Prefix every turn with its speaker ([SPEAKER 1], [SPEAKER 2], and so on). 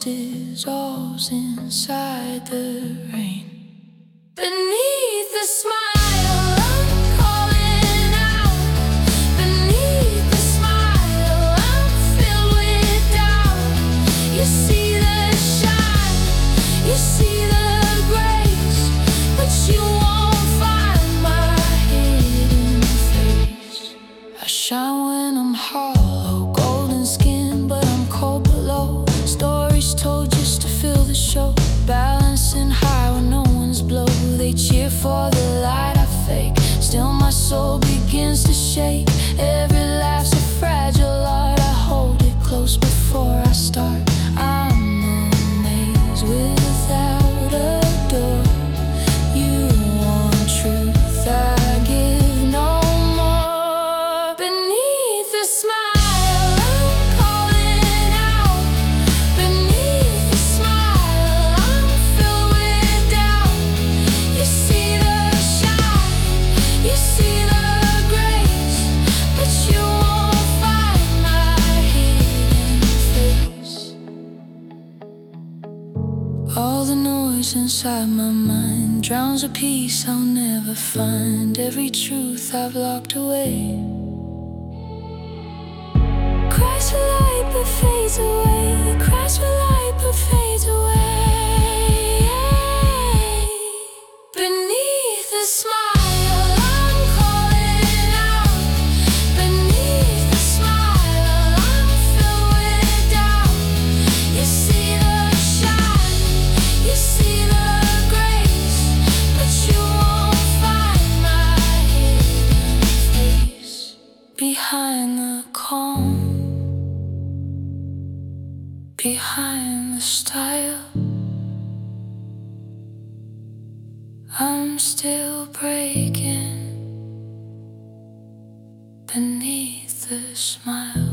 [SPEAKER 1] dissolves inside the rain. Beneath the smile, I'm calling out. Beneath the smile, I'm filled with doubt. You see the shine, you see the grace, but you won't find my hidden face. I shine when I'm hollow, golden skin, but I'm cold below. Stories told just to fill the show, balancing high when no one's below. They cheer for the light I fake, still my soul begins to shake. Every laugh's a fragile art, I hold it close before I start. I'm a maze without a door. You want truth, I give no more. Beneath the smile, I'm calling out. Beneath the smile, I'm filled with doubt. You see the shine, you see the grace, but you won't find my hidden face. All the noise inside my mind drowns a peace I'll never find. Every truth I've locked away cries for light but fades away. Cries for light but fades away. Beneath the smile, I'm calling out. Beneath the smile, I'm filled with doubt. You see the shine, you see the grace, but you won't find my hidden face. Behind the calm, behind the style, I'm still breaking beneath the smile.